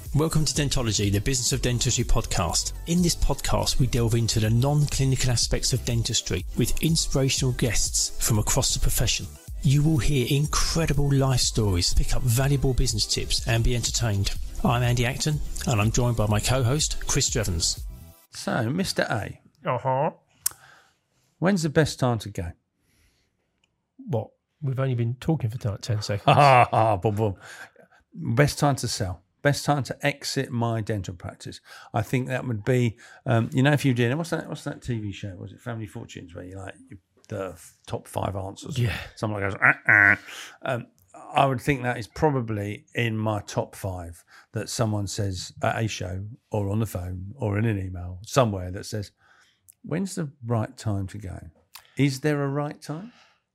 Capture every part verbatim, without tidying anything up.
Welcome to Dentology, the Business of Dentistry podcast. In this podcast, we delve into the non-clinical aspects of dentistry with inspirational guests from across the profession. You will hear incredible life stories, pick up valuable business tips and be entertained. I'm Andy Acton and I'm joined by my co-host, Chris Drevens. So, Mister A, Uh-huh. when's the best time to go? What? We've only been talking for like ten seconds. Ha ha, boom, boom. Best time to sell. Best time to exit my dental practice. I think that would be, um, you know, if you did, what's that? What's that T V show? Was it Family Fortunes, where you like you, the top five answers? Yeah. Someone goes, uh-uh. um, I would think that is probably in my top five. That someone says at a show or on the phone or in an email somewhere that says, "When's the right time to go?" Is there a right time?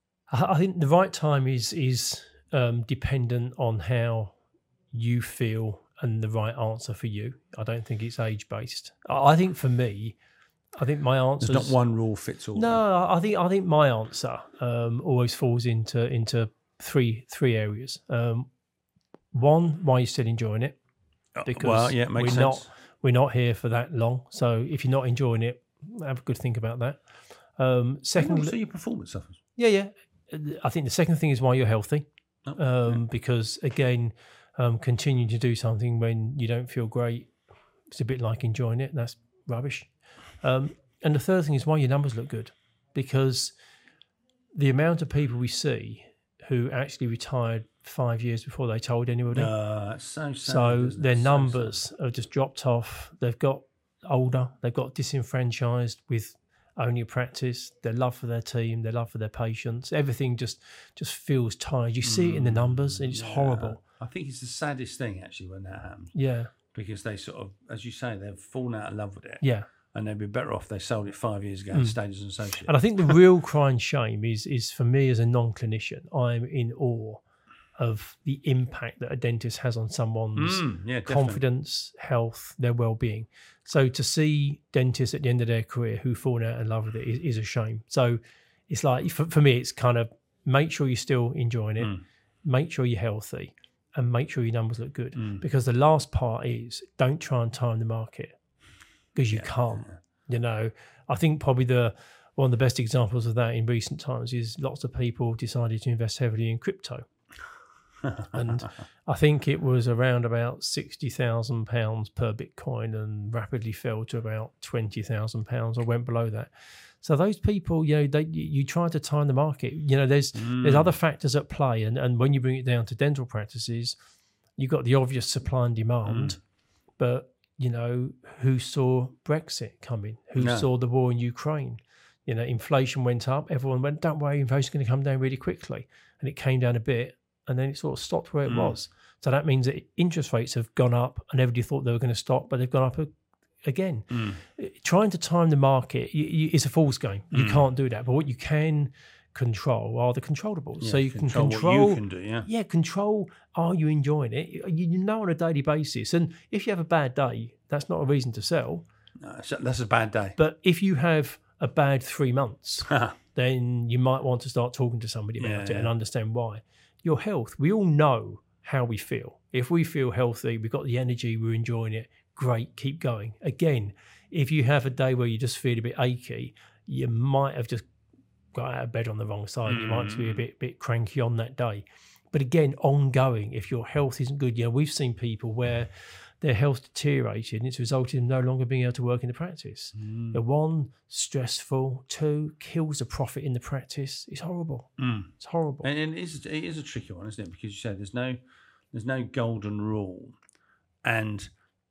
I think the right time is is um, dependent on how you feel and the right answer for you. I don't think it's age based. I think for me, I think my answer. There's not one rule fits all. No, I think I think my answer um, always falls into into three three areas. Um, one, why you're still enjoying it, because well, yeah, it makes we're sense. not we're not here for that long. So if you're not enjoying it, have a good think about that. Um, second, so your performance suffers. yeah, yeah. I think the second thing is why you're healthy, Oh, um, yeah. because again, um, continuing to do something when you don't feel great, it's a bit like enjoying it. That's rubbish. Um, and the third thing is why your numbers look good, because the amount of people we see who actually retired five years before they told anybody, Uh, that's so sad. so isn't it? their So numbers sad. have just dropped off. They've got older. They've got disenfranchised with owning a practice. Their love for their team, their love for their patients, everything just just feels tired. You see it in the numbers, and it's Yeah. horrible. I think it's the saddest thing actually when that happens, Yeah, because they sort of, as you say, they've fallen out of love with it, yeah. and they'd be better off they sold it five years ago and stayed as an associate. And I think the real crying shame is is for me as a non-clinician, I'm in awe of the impact that a dentist has on someone's Mm, yeah, definitely. confidence, health, their well-being. So to see dentists at the end of their career who fall out in love with it is, is a shame. So it's like, for, for me, it's kind of make sure you're still enjoying it, Mm. make sure you're healthy, and make sure your numbers look good. Mm. Because the last part is don't try and time the market, because you can't. You know, I think probably the one of the best examples of that in recent times is lots of people decided to invest heavily in crypto. And I think it was around about sixty thousand pounds per Bitcoin and rapidly fell to about twenty thousand pounds or went below that. So those people, you know, they you, you try to time the market. You know, there's Mm. there's other factors at play. And, and when you bring it down to dental practices, you've got the obvious supply and demand. But, you know, who saw Brexit coming? Who No. saw the war in Ukraine? You know, inflation went up. Everyone went, don't worry, inflation's going to come down really quickly. And it came down a bit. And then it sort of stopped where it Mm. was. So that means that interest rates have gone up and everybody thought they were going to stop, but they've gone up a, again. Mm. Trying to time the market you, you, is a fool's game. You Mm. can't do that. But what you can control are the controllables. Yeah, so you control can control. what you can do, yeah. Yeah, control. Are you enjoying it? You, you know on a daily basis. And if you have a bad day, that's not a reason to sell. No, so that's a bad day. But if you have a bad three months, then you might want to start talking to somebody about Yeah, it yeah. and understand why. Your health, we all know how we feel. If we feel healthy, we've got the energy, we're enjoying it, great, keep going. Again, if you have a day where you just feel a bit achy, you might have just got out of bed on the wrong side. You might be a bit bit cranky on that day. But again, ongoing, if your health isn't good, you know, we've seen people where their health deteriorated and it's resulted in no longer being able to work in the practice. Mm. The one, stressful. Two, kills the profit in the practice. It's horrible. Mm. It's horrible. And, and it, is, it is a tricky one, isn't it? Because you said there's no there's no golden rule, and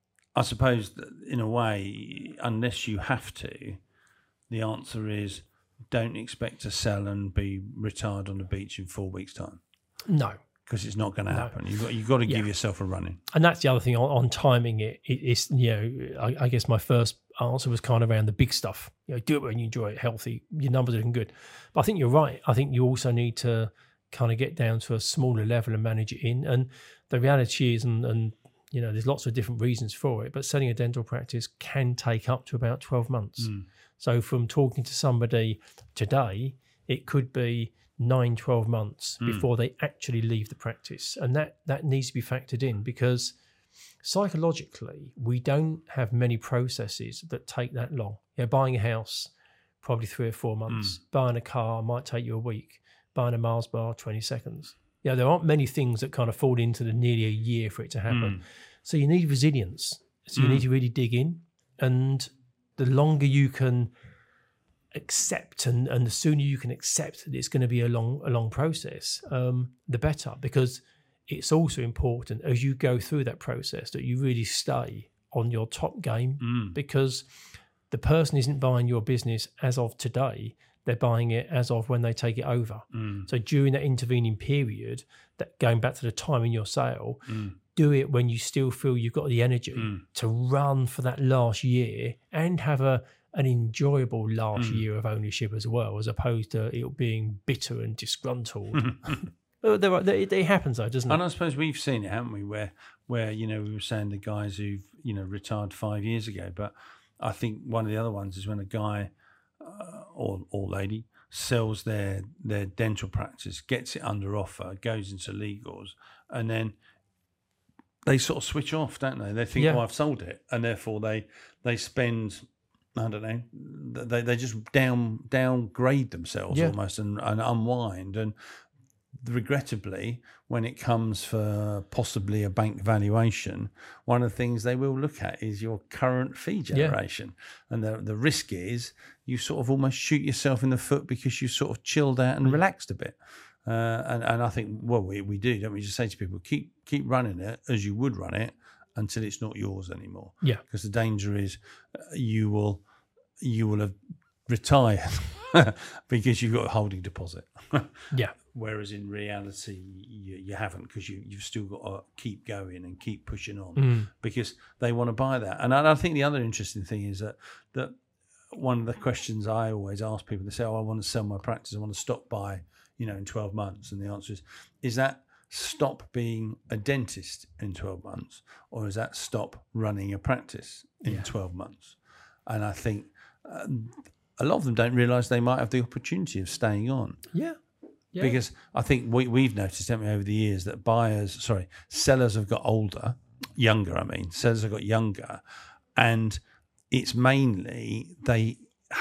I suppose that in a way, unless you have to, the answer is don't expect to sell and be retired on the beach in four weeks' time, No. because it's not going to No. happen. You've got you've got to give Yeah. yourself a running. And that's the other thing on, on timing it. it. It's, you know, I, I guess my first answer was kind of around the big stuff. You know, do it when you enjoy it, healthy, your numbers are looking good. But I think you're right. I think you also need to kind of get down to a smaller level and manage it in. And the reality is, and, and you know, there's lots of different reasons for it, but selling a dental practice can take up to about twelve months. Mm. So from talking to somebody today, it could be nine, twelve months Mm. before they actually leave the practice. And that, that needs to be factored in, because psychologically, we don't have many processes that take that long. You know, buying a house, probably three or four months. Mm. Buying a car might take you a week. Buying a Mars bar, twenty seconds. You know, there aren't many things that kind of fall into the nearly a year for it to happen. Mm. So you need resilience. So you mm. need to really dig in. And the longer you can accept and, and the sooner you can accept that it's going to be a long, a long process, um, the better. Because it's also important as you go through that process that you really stay on your top game mm. because the person isn't buying your business as of today. They're buying it as of when they take it over. Mm. So during that intervening period, that going back to the time in your sale, mm. do it when you still feel you've got the energy mm. to run for that last year and have a an enjoyable last mm. year of ownership as well, as opposed to it being bitter and disgruntled. there are, it, it happens though, doesn't it? And I suppose we've seen it, haven't we? Where, where you know, we were saying the guys who've you know retired five years ago, but I think one of the other ones is when a guy uh, or or lady sells their their dental practice, gets it under offer, goes into legals, and then they sort of switch off, don't they? They think, yeah. "Oh, I've sold it," and therefore they they spend, I don't know, they they just down downgrade themselves yeah. almost and, and unwind. And regrettably, when it comes for possibly a bank valuation, one of the things they will look at is your current fee generation. Yeah. And the the risk is you sort of almost shoot yourself in the foot because you sort of chilled out and relaxed a bit. Uh, and, and I think, well, we, we do, don't we? Just say to people, keep keep running it as you would run it until it's not yours anymore. Yeah. Because the danger is uh, you will you will have retired because you've got a holding deposit. Yeah. Whereas in reality, you, you haven't, because you, you've still got to keep going and keep pushing on mm. because they want to buy that. And I, I think the other interesting thing is that that one of the questions I always ask people, they say, oh, I want to sell my practice, I want to stop by, you know, in twelve months. And the answer is, is that stop being a dentist in twelve months, or is that stop running a practice in yeah. twelve months? And I think um, a lot of them don't realise they might have the opportunity of staying on. Yeah. Yeah. Because I think we, we've noticed, haven't we, over the years that buyers, sorry, sellers have got older, younger, I mean, sellers have got younger, and it's mainly they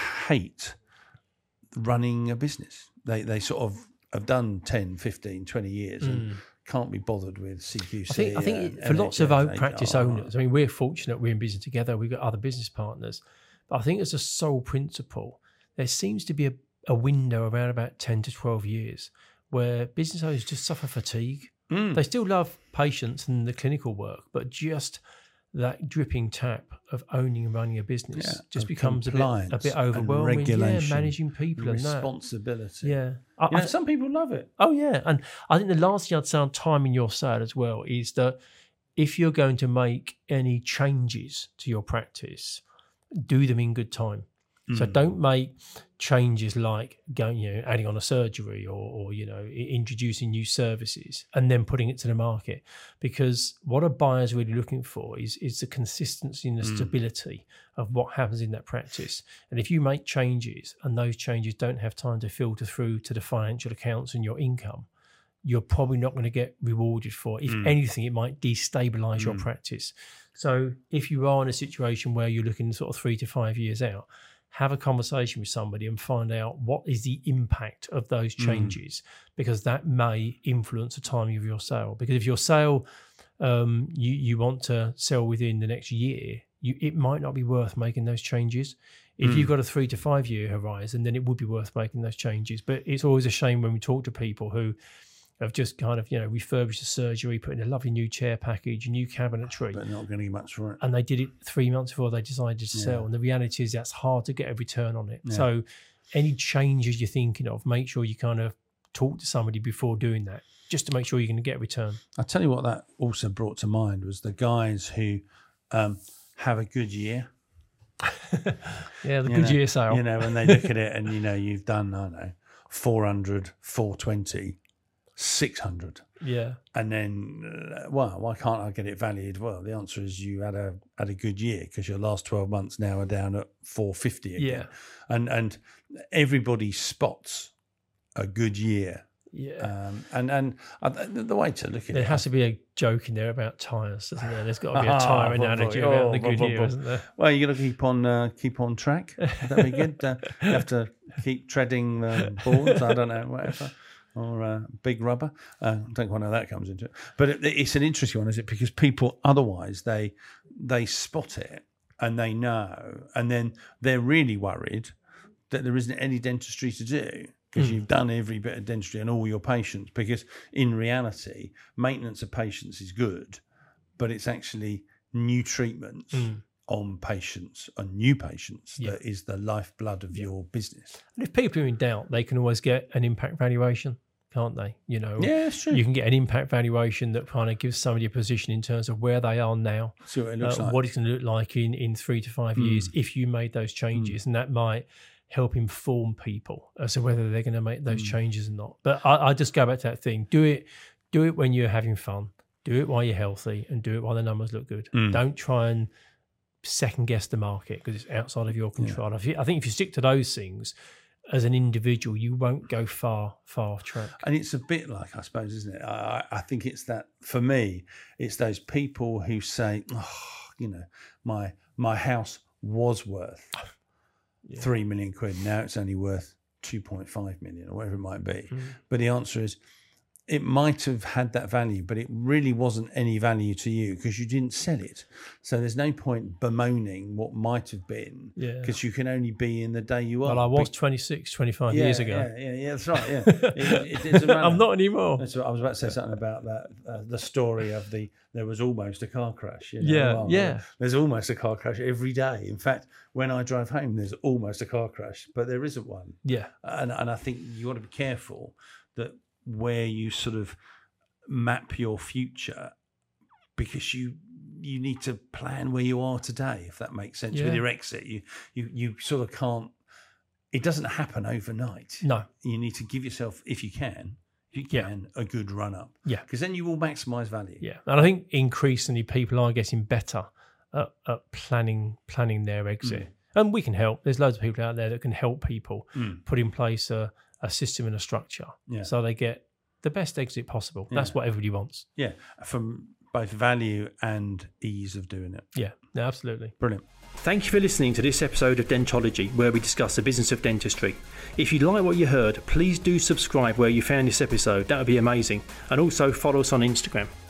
hate running a business. They they sort of have done ten, fifteen, twenty years mm. and can't be bothered with C Q C. I think, I think for lots of own practice owners, I mean, we're fortunate we're in business together, we've got other business partners, but I think as a sole principle, there seems to be a a window around about ten to twelve years where business owners just suffer fatigue. Mm. They still love patients and the clinical work, but just that dripping tap of owning and running a business yeah, just becomes a bit, a bit overwhelming. Yeah, managing people and responsibility. That. Yeah. I, you know, some people love it. Oh, yeah. And I think the last thing I'd say on timing your sale as well is that if you're going to make any changes to your practice, do them in good time. So don't make changes like going, you know, adding on a surgery or, or, you know, introducing new services and then putting it to the market, because what a buyer's really looking for is is the consistency and the mm. stability of what happens in that practice. And if you make changes and those changes don't have time to filter through to the financial accounts and your income, you're probably not going to get rewarded for. If mm. anything, it might destabilize mm. your practice. So if you are in a situation where you're looking sort of three to five years out, have a conversation with somebody and find out what is the impact of those changes, mm. because that may influence the timing of your sale. Because if your sale, um, you, you want to sell within the next year, you, it might not be worth making those changes. If mm. you've got a three to five year horizon, then it would be worth making those changes. But it's always a shame when we talk to people who have just kind of, you know, refurbished the surgery, put in a lovely new chair package, a new cabinetry. But not getting much for it. And they did it three months before they decided to yeah. sell. And the reality is that's hard to get a return on it. Yeah. So any changes you're thinking of, make sure you kind of talk to somebody before doing that, just to make sure you're going to get a return. I'll tell you what that also brought to mind was the guys who um, have a good year. yeah, the you good know, year sale. You know, when they look at it and, you know, you've done, I don't know, four hundred, four twenty, six hundred. Yeah. And then, uh, well, why can't I get it valued? Well, the answer is you had a had a good year because your last twelve months now are down at four fifty again. Yeah. And and everybody spots a good year Yeah. Um, and and uh, the, the way to look at There it has to be a joke in there about tyres, doesn't there? There's got to be a tyre analogy oh, about the oh, Goodyear, oh, isn't there? Well, you got to keep on uh, keep on track. Would that be good? Uh, you have to keep treading the boards. I don't know, whatever. Or uh, big rubber. Uh, I don't quite know how that comes into it. But it, it's an interesting one, is it? Because people otherwise they they spot it and they know, and then they're really worried that there isn't any dentistry to do because mm. you've done every bit of dentistry on all your patients. Because in reality, maintenance of patients is good, but it's actually new treatments mm. on patients, on new patients, yeah. that is the lifeblood of yeah. your business. And if people are in doubt, they can always get an impact valuation, can't they? You know, yeah, it's true. You can get an impact valuation that kind of gives somebody a position in terms of where they are now, see what it looks uh, like, what it's going to look like in, in three to five mm. years if you made those changes, mm. and that might help inform people as to whether they're going to make those mm. changes or not. But I, I just go back to that thing: do it, do it when you're having fun, do it while you're healthy, and do it while the numbers look good. Mm. Don't try and second guess the market because it's outside of your control. Yeah. I think if you stick to those things as an individual, you won't go far, far off track. And it's a bit like, I suppose, isn't it? I, I think it's that, for me, it's those people who say, oh, you know, my my house was worth yeah. three million quid. Now it's only worth two point five million or whatever it might be. Mm. But the answer is, it might have had that value, but it really wasn't any value to you because you didn't sell it. So there's no point bemoaning what might have been because yeah. you can only be in the day you are. Well, I was twenty-six, twenty-five yeah, years ago. Yeah, yeah, yeah, that's right. Yeah, it, it, it I'm not anymore. That's what, I was about to say something about that. Uh, the story of the there was almost a car crash. You know? Yeah, well, yeah. There's almost a car crash every day. In fact, when I drive home, there's almost a car crash, but there isn't one. Yeah, and and I think you got to be careful that where you sort of map your future, because you you need to plan where you are today, if that makes sense. Yeah. With your exit, you you you sort of can't. It doesn't happen overnight. No, you need to give yourself, if you can, if you can, yeah. a good run up. Yeah, because then you will maximise value. Yeah, and I think increasingly people are getting better at, at planning planning their exit, mm. and we can help. There's loads of people out there that can help people mm. put in place a. a system and a structure, yeah. so they get the best exit possible. That's yeah. what everybody wants. Yeah, from both value and ease of doing it. Yeah, no, absolutely. Brilliant. Thank you for listening to this episode of Dentology, where we discuss the business of dentistry. If you like what you heard, please do subscribe where you found this episode. That would be amazing. And also follow us on Instagram.